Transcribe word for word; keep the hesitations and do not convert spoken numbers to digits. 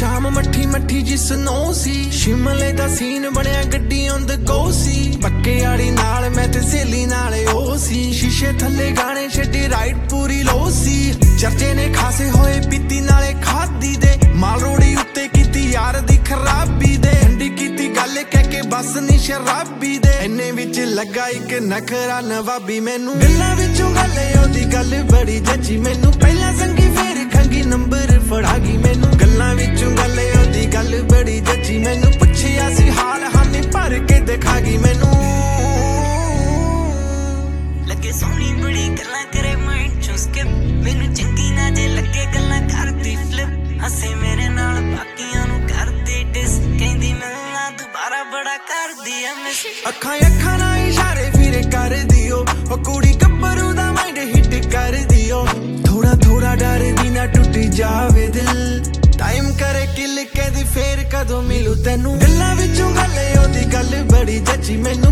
शाम मट्ठी मट्ठी जी स्नो सी शिमले दा सीन बनया गड्डी ऑन द गो सी पक्के आड़ी नाल मैं ते सहेली नाल ओ सी शीशे थल्ले गाने छड्डी राइड पूरी लो सी चर्चे ने खासे होए पीती नाले खादी दे माल रोड़ी उत्ते कीती यार दी खराबी दे ठंडी कीती गल कह के बस नी शराबी दे इन्ने विच लगा इक नखरा नवाबी मैनू गल्लां विचों गल ओदी गल बड़ी जची मैनू पहला संगी फिर खंगी नंबर फड़ा गई मैनू गल्लां विचों गल ओदी गल बड़ी जची मैनू पुछया सी हाल हामी भर के दिखा गई मैनू लगे सोनी बड़ी गल्लां करे माइंड चूस के मैनू चंगी ना जे लगे गल्लां करदी फ्लिप हसे मेरे नाल बाकियां नू करदी डिस कहंदी मिलना दोबारा बड़ा करदी ऐ मिस अखां अखां नाल इशारे फिर कर दियो ओ कुड़ी गब्बरू दा माइंड हिट कर दियो थोड़ा थोड़ा डर दी ना टूट जावे दिल टाइम करे किल कहदी फेर कदों मिलू तैनू गल्लां विचों गल ओदी गल बड़ी जची मैनू